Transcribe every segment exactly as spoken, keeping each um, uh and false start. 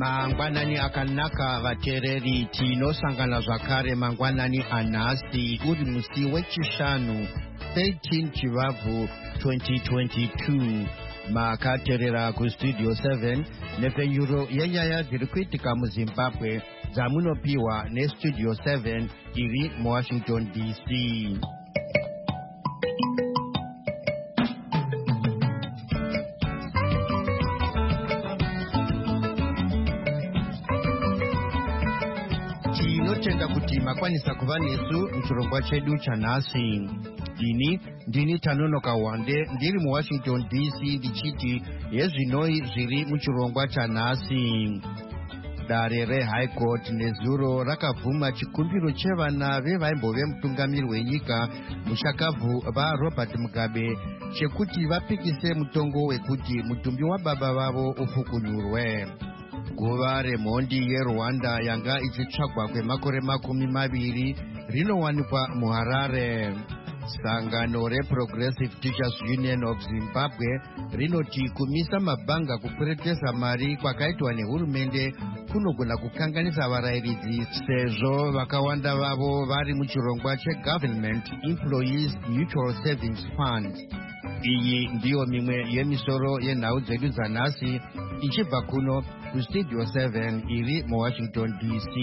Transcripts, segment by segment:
Mangwanani akanaka vatereri tinosangana zvakare mangwanani anhasi uri musi wechishanu thirteen Chivabvu twenty twenty-two. Makaterera kustudio seven nepfenyuro yenyaya dziri kuitika muZimbabwe dzamunopiwa nestudio seven iri muWashington D C. Tinotenda kuti makwanisa kuva nesu muchirongwa chedu chanhasi. Ini ndini Tanonoka Wande ndiri muWashington D C ndichiti yezvinoi zviri muchirongwa chanhasi. Dare reHigh Court nezuro rakabvuma chikumbiro chevana vevaimbove mutungamiri wenyika mushakabvu vaRobert Mugabe chekuti vapikise mutongo wekuti mutumbi wababa vavo ufukunyurwe. Guva remhondi yeRwanda yanga ichitsvagwa kwemakore makumi maviri rinowanikwa muHarare. Sangano reProgressive Teachers Union of Zimbabwe rinoti kumisa mabhanga kukweretesa mari kwakaitwa nehurumende kunogona kukanganisa varayiridzi sezvo vakawanda vavo vari muchirongwa cheGovernment Employees Mutual Savings Fund. Iyi ndiyo mimwe yemisoro yenhau dzedu dzanhasi ichibva kuno kustudio seven iri muWashington D C.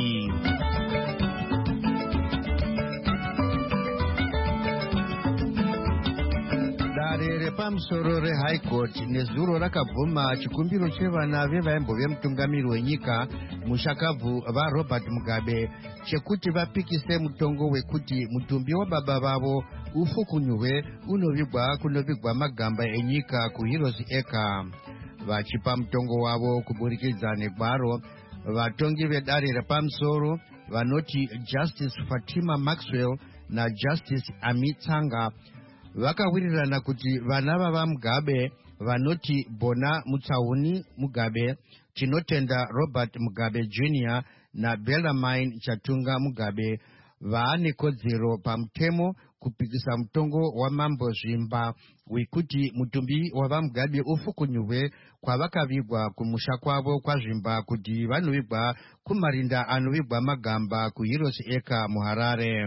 Dare repamusoro reHigh Court nezuro rakabvuma chikumbiro chevana vevaimbove mutungamiri wenyika mushakabvu vaRobert Mugabe chekuti vapikise mutongo wekuti mutumbi wababa vavo ufukunyurwe unovigwa kunovigwa magamba enyika kuHeroes Acre. Vachipa mutongo wavo kuburikidza negwaro, vatongi vedare repamusoro vanoti Justice Fatima Maxwell naJustice Amit Tsanga vakawirirana kuti vana vava Mugabe vanoti Bona Mutsauni Mugabe, Tinotenda Robert Mugabe Junior naBellarmine Chatunga Mugabe vaane kodzero pamutemo kupikisa mutongo wamambo Zvimba wekuti mutumbi wavaMugabe ufukunyurwe kwavakavigwa kumusha kwavo kwaZvimba kuti vanovigwa kumarinda anovigwa magamba kuHeroes Acre muHarare.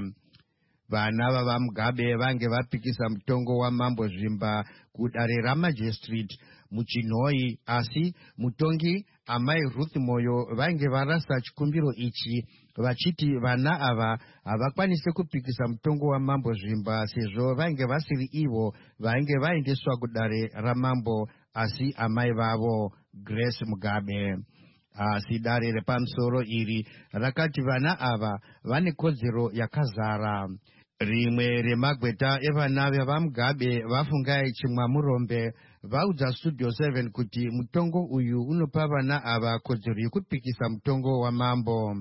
Vana vavaMugabe vange vapikisa mutongo wamambo Zvimba kudare ramajistrate muChinhoi, asi mutongi amai Ruth Moyo vainge varasa chikumbiro ichi vachiti vana ava havakwanise kupikisa mutongo wamambo Zvimba sezvo vainge vasiri ivo vainge vaendeswa kudare ramambo asi amai vavo Grace Mugabe. Asi dare repamusoro iri rakati vana ava vane kodzero yakazara. Rimwe remagweta evana vevaMugabe vafungai chimwamurombe vaudza studio seven kuti mutongo uyu unopa vana ava kodzero yekupikisa mutongo wamambo.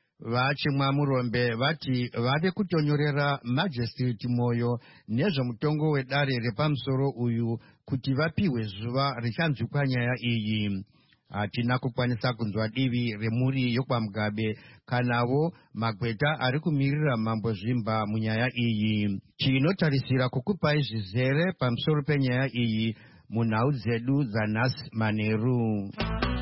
Vachimwamurombe vati vave kutonyorera majistrate Moyo nezvemutongo wedare repamusoro uyu kuti vapiwe zuva richanzwikwa nyaya iyi. Hatina kukwanisa kunzwa divi remhuri yokwaMugabe kanavo magweta ari kumirira mambo Zvimba munyaya iyi. Tinotarisira kukupai zvizere pamusoro penyaya iyi munhau dzedu dzanhasi manheru.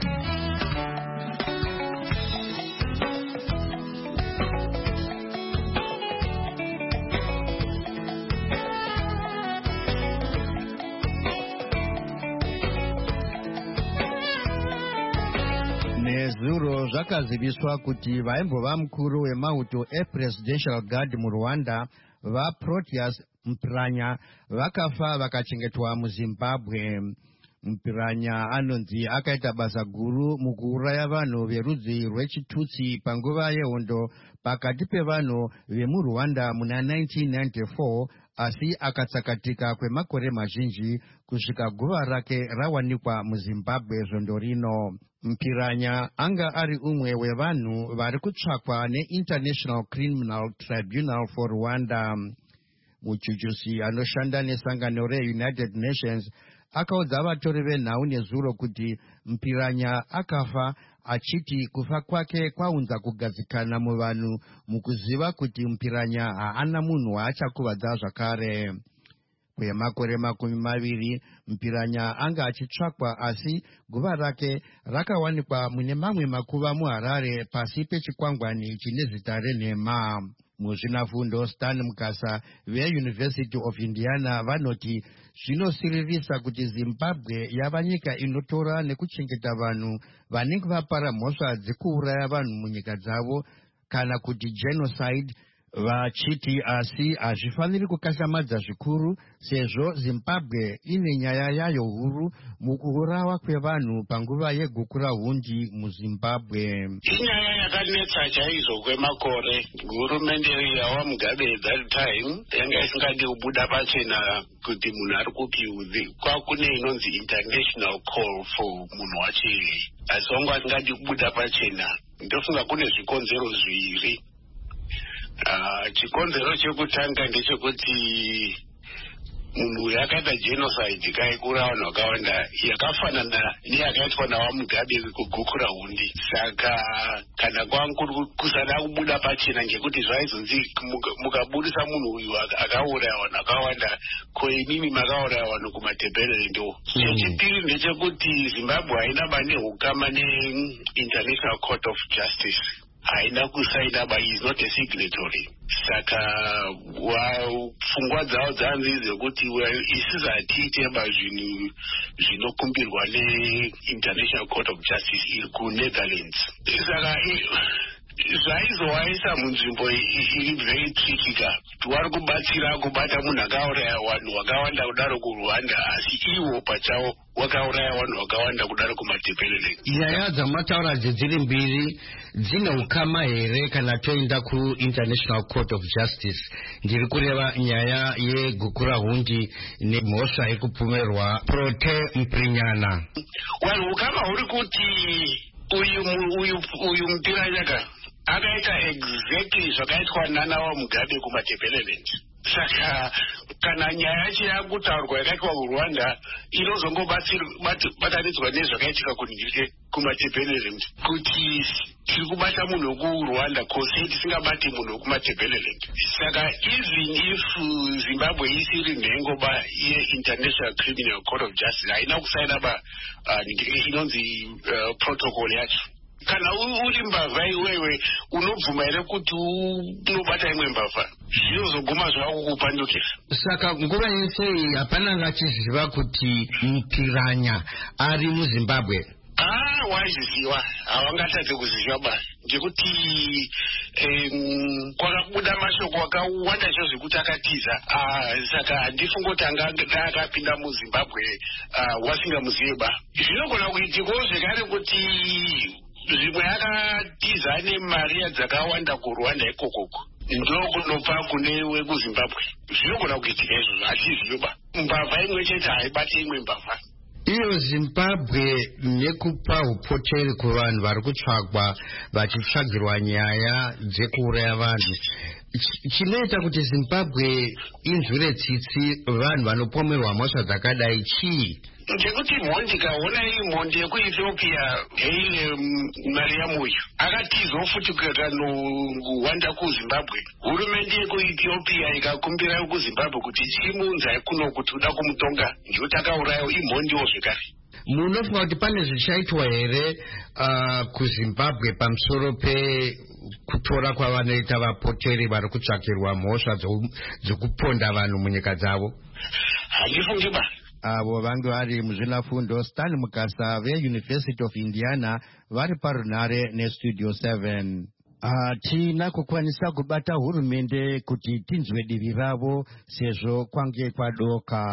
Nezuro zvakaziviswa kuti vaimbova mukuru wemauto ePresidential Guard muRwanda vaProteus Mpiranya vakafa vakachengetwa muZimbabwe. Mpiranya anonzi akaita basa guru mukuuraya vanhu verudzi rwechiTutsi panguva yehondo pakati pevanhu vemuRwanda muna nineteen ninety-four, asi akatsakatika kwemakore mazhinji kusvika guva rake rawanikwa muZimbabwe zvondo rino. Mpiranya anga ari umwe wevanhu vari kutsvakwa neInternational Criminal Tribunal for Rwanda. Muchuchusi anoshanda nesangano reUnited Nations akaudza vatori venhau nezuro kuti Mpiranya akafa achiti kufa kwake kwaunza kugadzikana muvanhu mukuziva kuti Mpiranya haana munhu waachakuvadza zvakare. kwemakore makumi maviri Mpiranya anga achitsvakwa, asi guva rake rakawanikwa mune mamwe makuva muHarare pasi pechikwangwani chine zita renhema. Muzvinafundo Stan Mukasa veUniversity of Indiana vanoti zvinosiririsa kuti Zimbabwe yava nyika inotora nekuchengeta vanhu vanenge vapara mhosva dzekuuraya vanhu munyika dzavo, kana kuti genocide, vachiti asi hazvifaniri kukashamadza zvikuru sezvo Zimbabwe ine nyaya yayo huru mukuurawa kwevanhu panguva yegukura hundi muZimbabwe. Inyaya yakanetsa chaizvo kwemakore. Hurumende yawaMugabe at that time yanga isingadi kubuda pachena kuti munhu ari kupi. Kwakune inonzi international call for munhu waChiri, asi wangu asingadi kubuda pachena. Ndofunga kune zvikonzero zviviri. Uh, chikonzero chekutanga ndechekuti munhu yakaita genocide kaikura vanhu vakawanda yakafanana neyakaitwa nawaMugabe kugukura hundi. Saka kana kwanga kusada kubuda pachena ngekuti zvaizonzi mukabudisa munhu uyu akauraya vanhu vakawanda, ko imimi makauraya vanhu kumatebherere ndo. Chechipiri ndechekuti Zimbabwe haina bane hukama neInternational Court of Justice. Haina kusaina, but he is not a signatory. Saka pfungwa dzavo dzanzi dzekuti isiza hatiite zvinhu zvinokumbirwa neInternational Court of Justice iri kuNetherlands. Saka zvaizowaisa munzvimbo iri very tricky ka. Vari kubatsira kubata munhu akauraya vanhu vakawanda kudaro kuRwanda, asi ivo pachavo wakauraya vanhu vakawanda kudaro kumatebherere. Nyaya dzamataura dziri mbiri dzine ukama here kana toenda kuInternational Court of Justice? Ndiri kureva nyaya yegukura hundi nemhosva yekupfumerwa Prote Mpirinyana. Well, ukama huri kuti uyu uyu uyu Mpiranyaka akaita exactly zvakaitwa naWaMugabe kumatebherere. Saka kana nyaya yacho yakutaurwa yakaitwa kuRwanda inozongobatanidzwa nezvakaitika kunhike kumatebherere, kuti tiri kubata munhu wekuRwanda kose tisingabati munhu wekumatebherere. Saka even if Zimbabwe isiri nhengoba yeInternational Criminal Court of Justice haina kusaina ba inonzi protocol yacho. Kana uri mbavha iwewe unobvuma here kuti unobata imwe mbavha? Zvinozoguma zvakukupandukira. Saka nguva yese hapana ngachiziva kuti Mpiranya ari muZimbabwe. Ah, waiziziwa. Hawangatadze kuziziwa ba. Ngekuti kwakabuda mashoko akawanda izvo zvekuti akatiza. Saka handifungoti anga akapinda muZimbabwe wasingamuzivi ba. Zvinogona kuitikawo zvekare kuti zvimwe akatiza ane mari dzakawanda kuRwanda ikokoko ndokunopa kune wekuZimbabwe. Zvinogona kuitika izvozvo, hatizivi ba. Mbavha imwe chete haibati imwe mbavha. Iyo Zimbabwe nekupa upoteri kuvanhu vari kutsvagwa vachitsvagirwa nyaya dzekuuraya vanhu, chinoita kuti Zimbabwe inzwire tsitsi vanhu vanopomerwa mhosva dzakadai chii? Ngekuti mhondi kaona iyi mhondi yekuEthiopia heine Mariam uyu akatizwa futi kanokuwanda kuZimbabwe. Hurumende yekuEthiopia ikakumbira kuZimbabwe kuti chimunza kuno kuti uda kumutonga ngekuti akaurayiwa imhondiwo zvekare. Munofunga kuti pane zvichaitwa here uh, kuZimbabwe pamusoro pekutora kwavanoita vapoteri vari kutsvakirwa mhosva dzokuponda vanhu munyika dzavo? Handifungi ba. Avo vange vari muzvinafundo Stan Mukasa veUniversity of Indiana vari parunare neStudio seven. Hatina kukwanisa kubata hurumende kuti tinzwe divi ravo sezvo kwange kwadoka.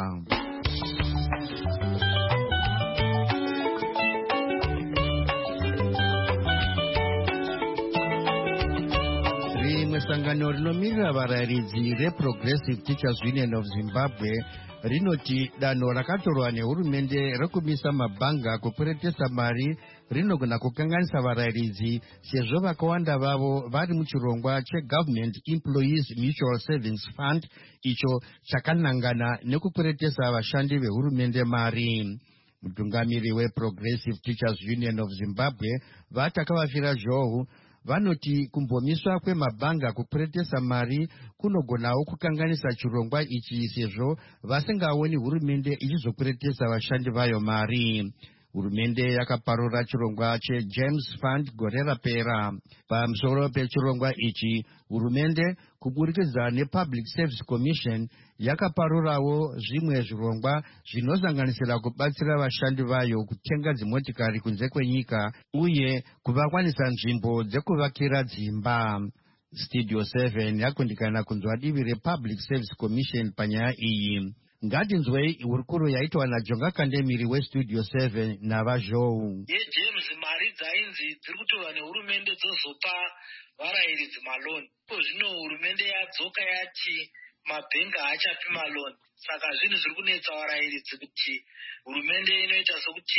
Rimwe sangano rinomirira varayiridzi reProgressive Teachers Union of Zimbabwe rinoti danho rakatorwa nehurumende rekumisa mabhanga kupfuretesa mari rinogona kukanganisa varayiridzi sezvo vakawanda vavo vari muchirongwa cheGovernment Employees Mutual Savings Fund, icho chakanangana nekupfuretesa vashandi vehurumende mari. Mutungamiri weProgressive Teachers Union of Zimbabwe vatakavafira zhohu vanoti kumbomiswa kwemabhanga kupfuretesa mari kunogonawo kukanganisa chirongwa ichi sezvo vasingaoni hurumende ichizopfuretesa vashandi vayo mari. Hurumende yakaparura chirongwa cheJames Fund gore rapera. Pamusoro pechirongwa ichi, hurumende kuburikidza nePublic Service Commission yakaparurawo zvimwe zvirongwa zvinosanganisira kubatsira vashandi vayo kutenga dzimotikari kunze kwenyika uye kuvakwanisa nzvimbo dzekuvakira dzimba. Studio seven yakundikana kunzwa divi rePublic Service Commission panyaya iyi. Ngatinzwei hurukuro yaitwa naJonga Kandemiri weStudio seven navazhou. yejames mari dzainzi dziri kutorwa nehurumende dzozopa varairidzi maloni. Ko zvino hurumende yadzoka yati mabhengi haachapi maloni. Saka zvinhu zviri kunetsa varairidzi kuti hurumende inoita sokuti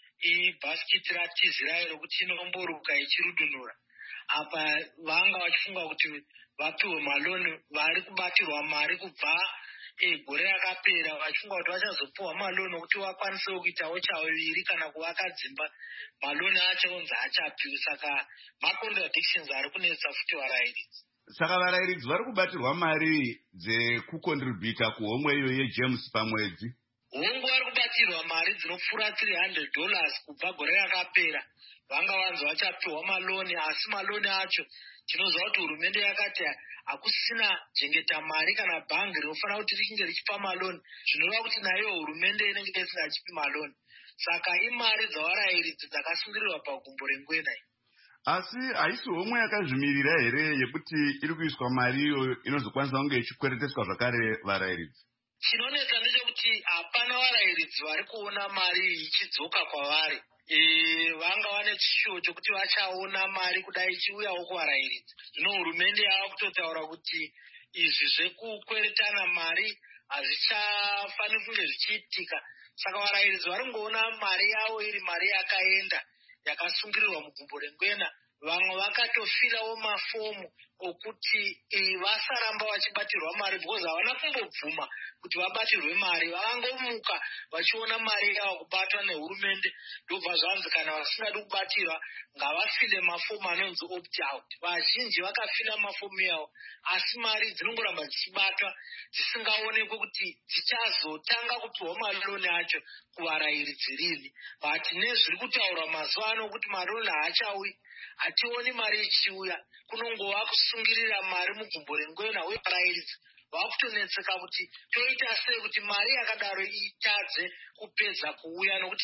ibhasikiti ratizi rayo rokuti inomboruka ichirudunura. Apa vanga vachifunga kuti vapiwe maloni vari kubatirwa mari kubva gore rakapera vachifunga kuti vachazopiwa maloni okuti vakwanisewo kuitawo chaviri kana kuvaka dzimba. Maloni acho onzi hachapiwi. Saka macontradictions ari kunetsa futi varairidzi. Saka varairidzi vari kubatirwa mari dzekukontributa kuhomwe iyo yejames pamwedzi. Hongu vari kubatirwa mari dzinopfuura three hundred dollars kubva gore rakapera. Vanga vanzi vachapiwa maloni, asi maloni acho tinoziva kuti hurumende yakati hakusina jengeta mari kana bhangi rinofanira kuti richinge richipa maloni, zvinoreva kuti nayo hurumende inenge isingachipi maloni. Saka imari dzavarairidzi dzakasungirirwa pagumbo rengwena. Asi haisi homwe yakazvimirira here yekuti iri kuiswa mari iyo inozokwanisa kunge ichikwereteswa zvakare varairidzi? Chinonetsa ndechekuti hapana varairidzi vari kuona mari ichidzoka kwavari. E, vanga vane chishuwo chokuti vachaona mari kudai ichiuyawo kuvarairidzi. Zvino hurumende yava kutotaura kuti izvi zvekukweretana mari hazvichafaniri kunge zvichiitika. Saka varairidzi vari kungoona mari yavo iri mari yakaenda yakasungirirwa mugumbo rengwena. Vamwe vakatofirawo mafomu okuti e, vasaramba vachibatirwa mari because havana kumbobvuma kuti vabatirwe mari. Vavangomuka vachiona mari yavo kubatwa nehurumende, ndobva zvanzi kana vasingadi kubatirwa ngavafile mafomu anonzi opt out. Vazhinji vakafila mafomu yavo, asi mari dzinongoramba dzichibatwa dzisingaonekwe kuti dzichazotanga kupiwa maloni acho kuvarairidzi rini. But nezviri kutaurwa mazuva ano kuti maloni haachaui, hationi mari ichiuya, kunongova kusungirira mari mugumbo rengwena uye varairidzi vakutonetseka kuti toita sei kuti mari yakadaro itadze kupedza kuuya, nokuti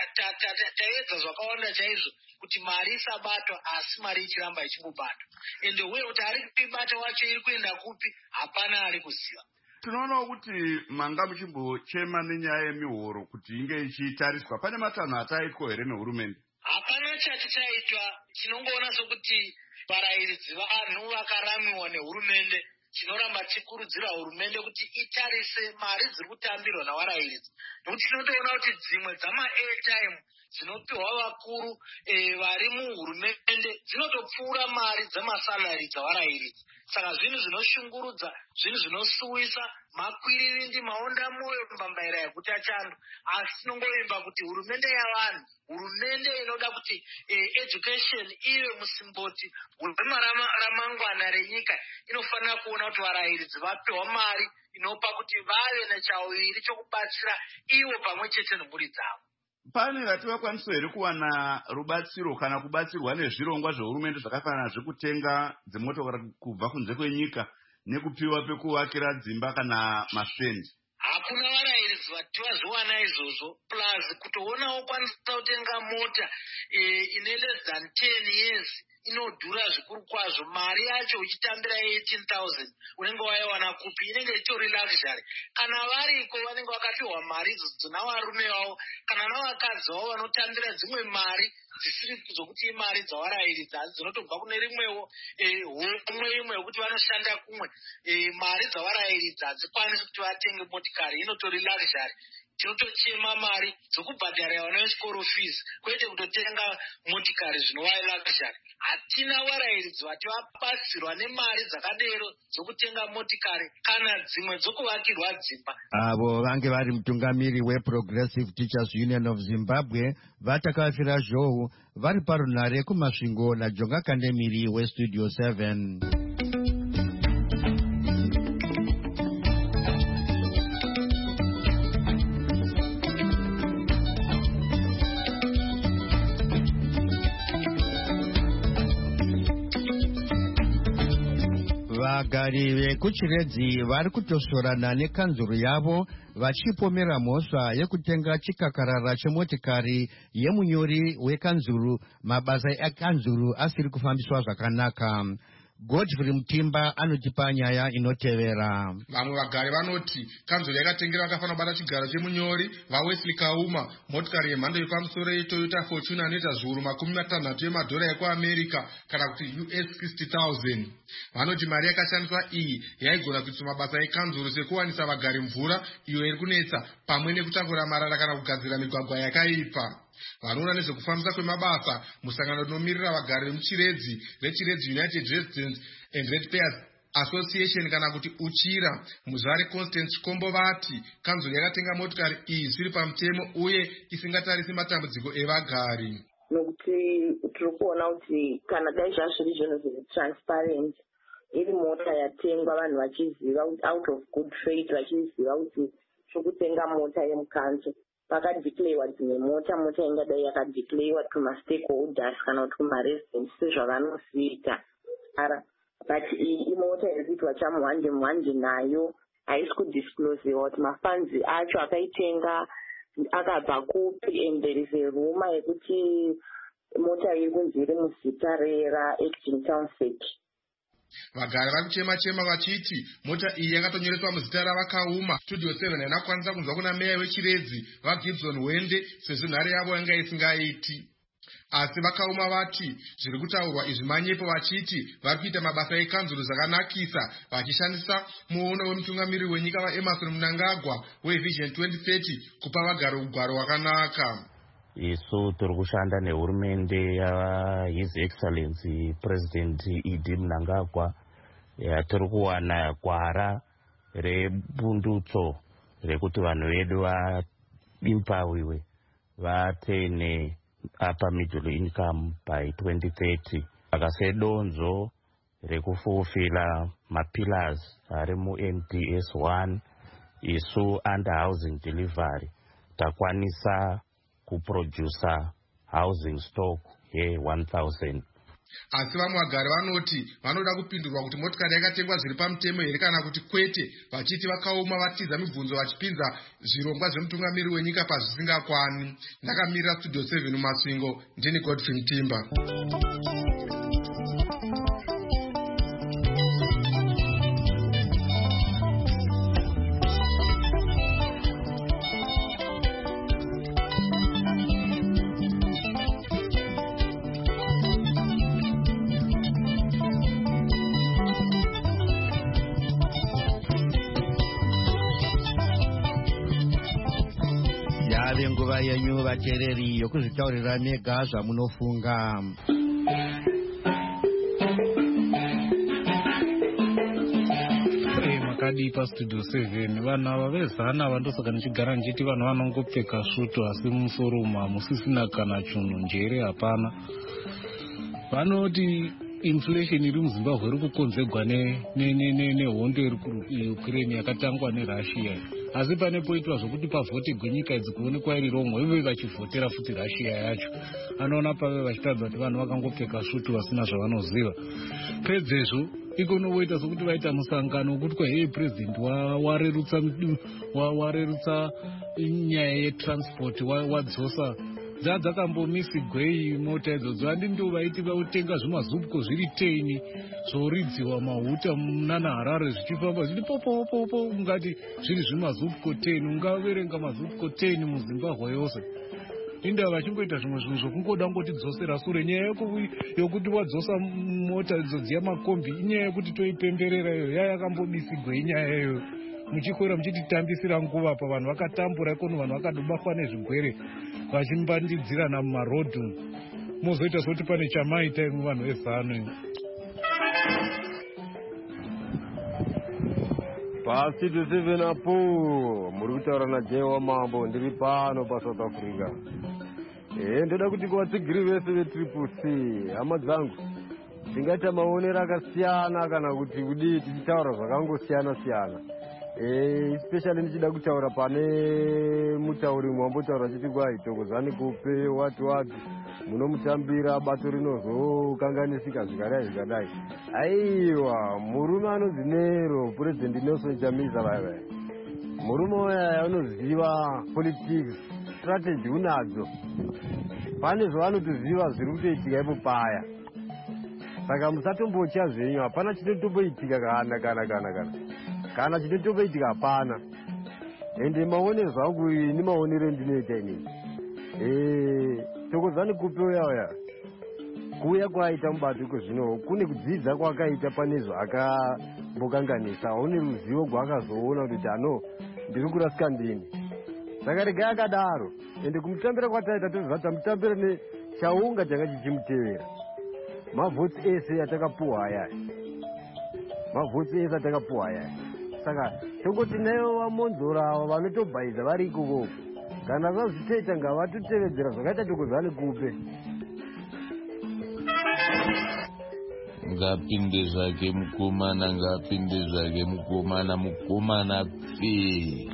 taedza zvakawanda chaizvo kuti mari isabatwa asi mari ichiramba ichimbobatwa. Ende uye kuti ari kuibata wacho iri kuenda kupi hapana ari kuziva. Tinoonawo kuti manga muchimbochema nenyaya yemihoro kuti inge ichitariswa. Pane matanho ataitwa here nehurumende? Hapana chati chaitwa. Tinongoona sokuti varairidzi vanhu vakaramiwa nehurumende. Tinoramba tichikurudzira hurumende kuti itarise mari dziri kutambirwa navarairidzi, nokuti tinotoona kuti dzimwe dzama-airtime dzinopiwa vakuru e, vari muhurumende dzinotopfuura mari dzemasalari dzavarairidzi. Saka zvinhu zvinoshungurudza, zvinhu zvinosuwisa, makwiririndi, maondamoyo mbambaira yeguta chando. Asi tinongovimba kuti hurumende yavanhu, hurumende inoda kuti e, education ive musimboti ramangwana renyika, inofanira kuona kuti varairidzi vapiwa mari inopa kuti vave nechawiri chokubatsira ivo pamwe chete nemhuri dzavo. Pane vati vakwanisa here kuwana rubatsiro kana kubatsirwa nezvirongwa zvehurumende zvakafanana zvekutenga dzimotokari kubva kunze kwenyika nekupiwa pekuvakira dzimba kana masvendi? Hakuna varairidzi vati vazviwana izvozvo. Plus kutoonawo kwanisa kutenga mota e, ine less than ten years inodhura zvikuru kwazvo. Mari yacho uchitambira eighteen thousand unenge waiwana kupi? Inenge itori luxury. Kana variko vanenge vakapiwa mari idzodzo navarume vavo kana navakadzi vavo vanotambira dzimwe mari dzisiri dzokuti imari dzavarairidzi, asi dzinotobva kune rimwewo e, homwe imwe kumwe wekuti vanoshanda kumwe mari dzavarairidza hadzikwanisi kuti vatenge motikari, inotori luxury. Tinotochema mari dzokubhadharira vana vechikoro fees kwete kutotenga motikari zvinova luxury. Hatina varairidzi vati vabatsirwa nemari dzakadero dzokutenga motikari kana dzimwe dzokuvakirwa dzimba. Avo vange vari mutungamiri weProgressive Teachers Union of Zimbabwe vatakafira zhou vari parunhare kumasvingo naJonga Kandemiri weStudio seven. Vagari vekuchiredzi vari kutosorana nekanzuru yavo vachipomera mhosva yekutenga chikakarara chemotikari yemunyori wekanzuru mabasa ekanzuru asiri kufambiswa zvakanaka. Godfrey Mutimba anotipa nyaya inotevera. Vamwe vagari vanoti kanzuru yakatengera vakafanira kubata chigaro chemunyori vaWesley Kauma motikari yemhando yepamusoro yeToyota Fortuna anoita zviuru makumi matanhatu yemadhora ekuAmerica kana kuti U S sixty thousand. Vanoti mari yakashandiswa iyi yaigona kuitwa mabasa ekanzuru sekuwanisa vagari mvura iyo iri kunetsa pamwe nekutakura marara kana kugadzira migwagwa yakaipa. Vanoona nezvekufambisa kwemabasa musangano rinomirira vagari vemuchiredzi rechiredzi United Residents and Ratepayers Association kana kuti uchira muzvari Constant Chikombo vati kanzuru yakatenga motikari iyi zviri pamutemo uye isingatarisi matambudziko evagari. Nokuti tiri kuona kuti kana dai zvazviri zvinhu zviri transparent, iri mota yatengwa vanhu vachiziva out of good faith, vachiziva kuti chokutenga mota yemukanzo pakadeclarewa dzimwe mota mota ingadai yakadeclarewa kumastakeholders kana kuti kumaresidents sezvavanoziita. But iyi imota iri kuitwa chamuhande muhande nayo haisi kudisclosewa kuti mafanzi acho akaitenga akabva kupi, and there is a rumor yekuti mota iri kunzi iri muzita reacting township. Vagari vari kuchema chema vachiti mota iyi yakatonyoreswa muzita ravakauma. Studio seven yanakwanisa kunzwa kuna meya wechiredzi vaGibson Wende sezvo nhare yavo yanga isingaiti. Asi vakauma vati zviri kutaurwa izvi manyepo, vachiti vari kuita mabasa ekanzuru zvakanakisa vachishandisa muono wemutungamiri wenyika vaEmmerson Mnangagwa weVision twenty thirty kupa vagari ugaro hwakanaka. Isu tiri kushanda nehurumende ya His Excellency President E D Mnangagwa. Tiri kuwana gwara rebundutso rekuti vanhu vedu vaimpawiwe vatene upper middle income by twenty thirty. Akasedonzo rekufufila mapillars ari mu-N D S one isu under housing delivery takwanisa kuproducer housing stock ye one thousand. Asi vamwe vagari vanoti vanoda kupindurwa kuti motikari yakatengwa zviri pamutemo here kana kuti kwete, vachiti vakauma vatiza mibvunzo vachipinza zvirongwa zvemutungamiri wenyika pazvisingakwani. Ndakamirira Studio seven Masvingo, ndini Godfrey Mutimba. Yave nguva yenyu vateereri yokuzvitaurira mega zvamunofunga. Makadi paStudio seven vanhu ava vezana vandosaka ndichigara ndichiti vanhu vanongopfeka svutu asi musoro umu hamusisina kana chunhu, njere hapana. Vanoti inflation iri muZimbabwe iri kukonzerwa nehondo iri kuUkraine yakatangwa neRussia. Asi pane poitwa zvokuti pavhotegwe nyika idzi kuonekwa iri romwe, ivo vachivhotera futi Russia yacho. Anoona pave vachitadza kuti vanhu vakangopfeka svutu vasina zvavanoziva. Pedzezvo ikonovoita sokuti vaita musangano wekuti kwa hey president warerutsa warerutsa nyaya yetransport wadzosa dzadzakambomisigwei mota idzodzo. Handi ndo vaiti vautenga zvimazupko zviri teni zvoridziwa mahuta munana Harare zvichifamba zviri popopopo ungati zviri zvimazupko teni, ungaverenga mazupko teni muZimbabwe yose. inda vachingoita zvimwe zvinhu zvokungoda ngotidzosera sure. Nyaya yokuti wadzosa mota idzo dziya makombi inyaya yokuti toipemberera iyo yaya yakambobisigwa inyaya iyoyo. Muchikwira muchititambisira nguva pa vanhu vakatambura ikono vanhu vakadobatwa nezvigwere vachimbandidzirana mumarodhu. Mozoita soti pane chamaita imwe vanhu vezano. Pasi to seven apo muri kutaura naJay Wamambo ndiri pano paSouth Africa. Eh ndoda kuti kuvatsigiri vese vetriple C hama dzangu tingaita maonero akasiyana kana kuti kudii tichitaura zvakangosiyana siyana. Eh especially ndichida kutaura pane mutauri mwambotaura chiti kwai Thokozani kupe watu watu munomutambira bato rinozokanganisika zvikadai zvikadai. Aiwa murume anonzi Nero President Nelson Chamisa bye. Murume uya unoziva politics strategy unadzo. Pane zvavanotoziva zviri kutoitika ipo paya. Saka musatombocha zvenyu hapana chinotomboitika kana kana kana kana kana chinotomboitika hapana. Ende maonero zvangu ni maonero endinoita inini. Eh Thokozani kupe uya uya kuuya kwaita mubato kwezvino kune kudzidza kwakaita panezvo akambokanganisa. Une ruzivo rwaakazoona kuti ano ndiri kurasika ndini. Saka regai akadaro ende kumutambira kwataita toziva tamutambira nechaunga changa chichimutevera. Mavhotsi ese atakapuwa aya mavhotsi ese atakapuwa aya. Saka tongoti nayo vamonzora ava vanotobhaidza vari ikoko kana vazvitoita ngavatotevedzera zvakaita Thokozani kupe. Ngapinde zvake mukomana ngapinde zvake mukomana mukomana pfe.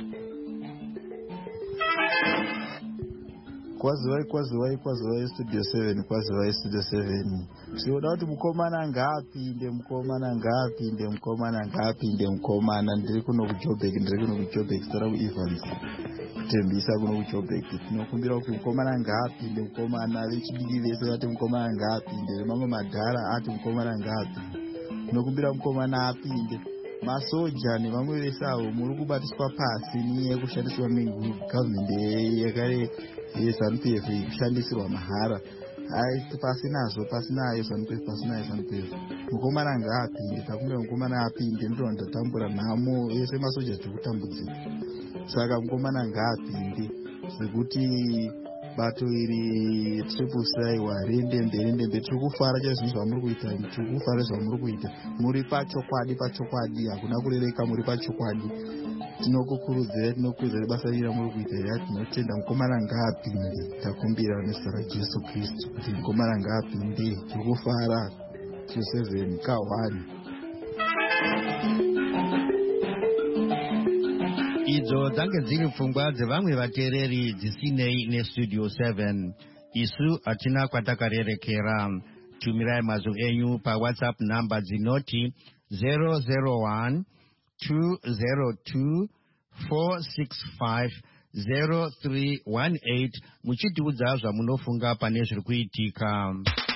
Kwazivai kwazivai kwazivai studio seven kwazivai studio seven. Tinoda kuti mukomana ngaapinde mukomana ngaapinde mukomana ngaapinde mukomana. Ndiri kuno kuJoburg ndiri kuno kuJoburg sara kuEvans tembisa kuno kuJoburg. Tinokumbira kuti mukomana ngaapinde mukomana. Vechidiki vese vati mukomana ngaapinde. Mamwe madhara ati mukomana ngaapinde. Tinokumbira mukomana apinde. Masoja nevamwe vese avo muri kubatiswa pasi niye kushandiswa negavhmendi yakare yeZANU-P F kushandisirwa mahara. Hai pasinazo pasinayo ZANU-P F pasinayo ZANU-P F. Mukomana ngaapinde. Takumbira mukomana apinde ndiro ndatambura nhamo yese masoja tikutambudzika. Saka mukomana ngaapinde zvekuti bato iri triple C warende mberi ndembe tiri kufara chaizvo zvamuri kuita tiri kufara zvamuri kuita muri pachokwadi pachokwadi hakuna kurereka muri pachokwadi. Tinokukurudzira tinokurudzira basa iri ramuri kuita iri tinotenda mukomana ngaapinde. Takumbira nezita raJesu Kristu kuti mukomana ngaapinde. Tiri kufara two seven ka one. Idzo dzange dziri pfungwa dzevamwe vateereri dzisinei nestudio seven. Isu hatina kwatakarerekera. Tumirai mazwi enyu paWhatsApp namba dzinoti zero zero one two zero two four six five zero three one eight muchitiudza zvamunofunga pane zviri kuitika.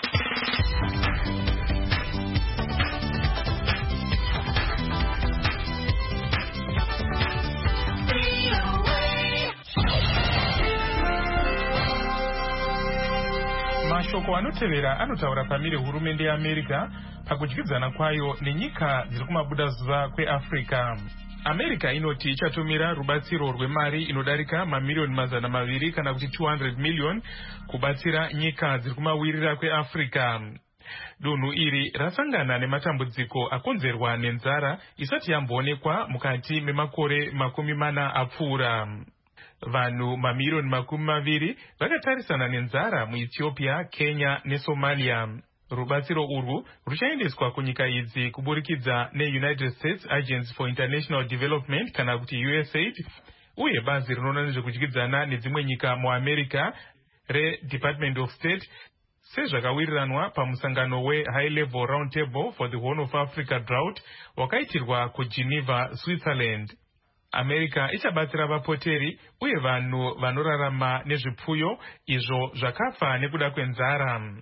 Mashoko anotevera anotaura pamire hurumende yeAmerica pakudyidzana kwayo nenyika dziri kumabudazuva kweAfrica. America inoti ichatumira rubatsiro rwemari inodarika mamiliyoni mazana maviri kana kuti two hundred million kubatsira nyika dziri kumawirira kweAfrica. Dunhu iri rasangana nematambudziko akonzerwa nenzara isati yamboonekwa mukati memakore makumi mana apfuura. Vanhu mamiliyoni makumi maviri vakatarisana nenzara muEthiopia, Kenya neSomalia. Rubatsiro urwu ruchaendeswa kunyika idzi kuburikidza neUnited States Agency for International Development kana kuti U S A I D uye bazi rinoona nezvekudyidzana nedzimwe nyika muAmerica reDepartment of State sezvakawiriranwa pamusangano we-High Level Round Table for the Horn of Africa Drought wakaitirwa kuGeneva, Switzerland. America ichabatsira vapoteri uye vanhu vanorarama nezvipfuyo izvo zvakafa nekuda kwenzara.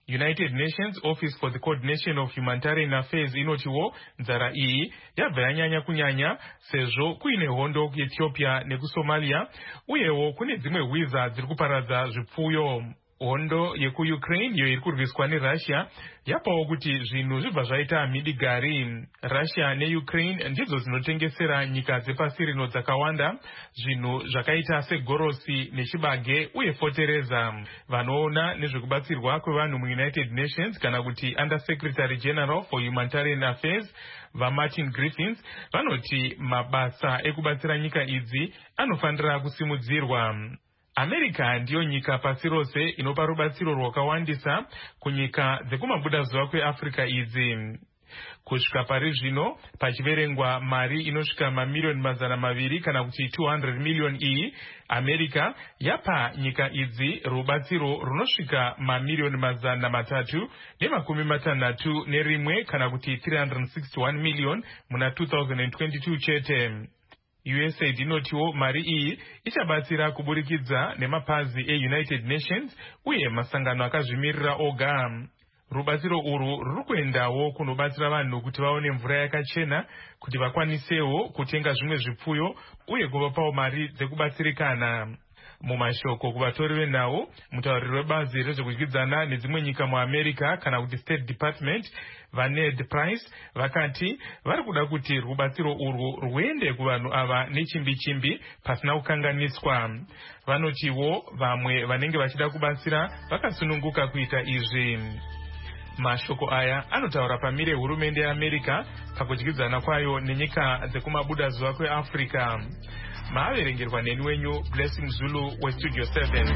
United Nations Office for the Coordination of Humanitarian Affairs inotiwo nzara iyi yabva yanyanya kunyanya sezvo kuine hondo kuEthiopia nekuSomalia uyewo kune dzimwe hwiza dziri kuparadza zvipfuyo. Hondo yekuUkraine iyo iri kurwiswa neRussia yapawo kuti zvinhu zvibva zvaita midigari. Russia neUkraine ndidzo dzinotengesera nyika dzepasi rino dzakawanda zvinhu zvakaita segorosi nechibage uye fotereza. Vanoona nezvekubatsirwa kwevanhu muUnited Nations kana kuti Under Secretary General for Humanitarian Affairs vaMartin Griffiths vanoti mabasa ekubatsira nyika idzi anofanira kusimudzirwa. America ndiyo nyika pasi rose inopa rubatsiro rwakawandisa kunyika dzekumabudazuva kweAfrica idzi. Kusvika pari zvino pachiverengwa mari inosvika mamiliyoni mazana maviri kana kuti two hundred million iyi, America yapa nyika idzi rubatsiro runosvika mamiliyoni mazana matatu nemakumi matanhatu nerimwe kana kuti three hundred sixty-one million muna two thousand twenty-two chete. U S A I D inotiwo mari iyi ichabatsira kuburikidza nemapazi eUnited Nations uye masangano akazvimirira oga. Rubatsiro urwu ruri kuendawo kunobatsira vanhu kuti vaone mvura yakachena, kuti vakwanisewo kutenga zvimwe zvipfuyo uye kuvapawo mari dzekubatsirikana. Mumashoko kuvatori venhau, mutauriri webazi rezvekudyidzana nedzimwe nyika muAmerica kana kuti State Department vaNed Price vakati vari kuda kuti rubatsiro urwu rwuende kuvanhu ava nechimbi chimbi pasina kukanganiswa. Vanotiwo vamwe vanenge vachida kubatsira vakasununguka kuita izvi. Mashoko aya anotaura pamire hurumende yeAmerica pakudyidzana kwayo nenyika dzekumabudazuva kweAfrica. Maaverengerwa neni wenyu Blessing Zulu weStudio seven.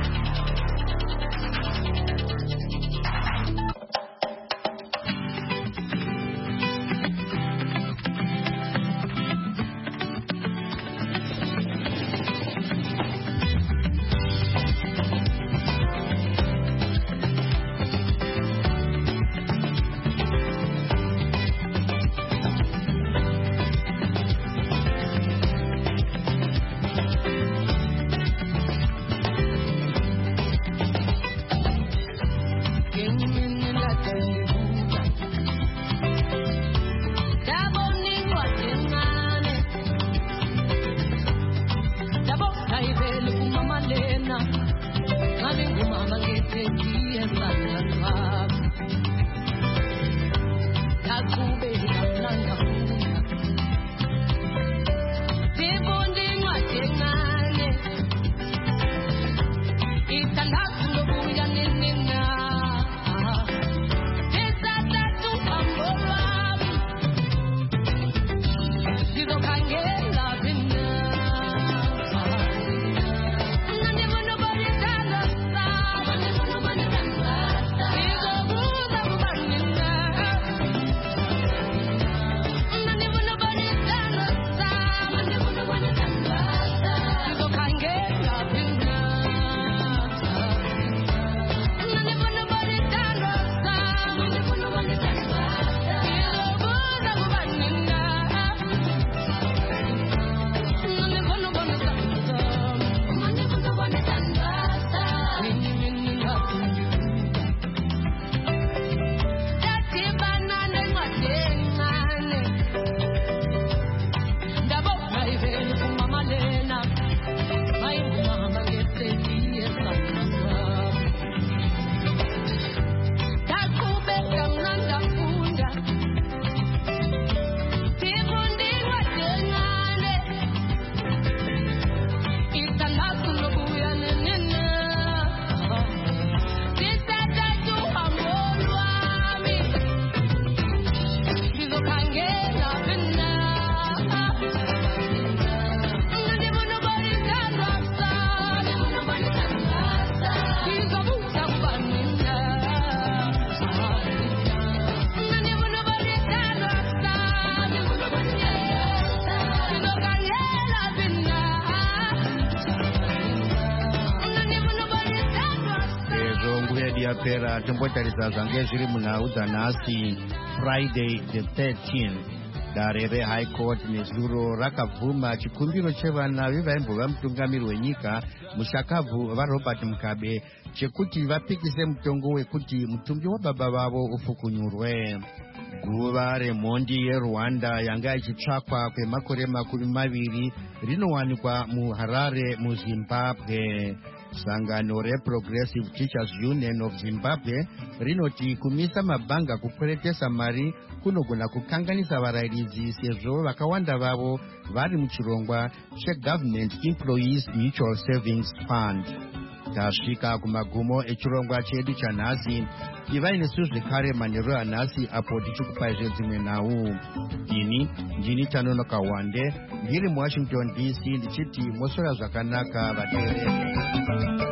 yapera tombotaridza zvange zviri munhau dzanhasi Friday the thirteenth. Dare reHigh Court nezuro rakabvuma chikumbiro chevana vevaimbova mutungamiri wenyika mushakabvu vaRobert Mugabe chekuti vapikise mutongo wekuti mutumbi wababa vavo ufukunyurwe. Guva remhondi yeRwanda yanga ichitsvakwa kwemakore makumi maviri rinowanikwa muHarare muZimbabwe. Sangano reProgressive Teachers Union of Zimbabwe rinoti kumisa mabhanga kukweretesa mari kunogona kukanganisa varayiridzi sezvo vakawanda vavo vari muchirongwa cheGovernment Employees Mutual Savings Fund. Tasvika kumagumo echirongwa chedu chanhasi. Ivai nesu zvekare manheru anhasi apo tichikupai zvedzimwe nhau. Ini ndini Tanonoka Wande ndiri muWashington D C ndichiti mosora zvakanaka vateereri.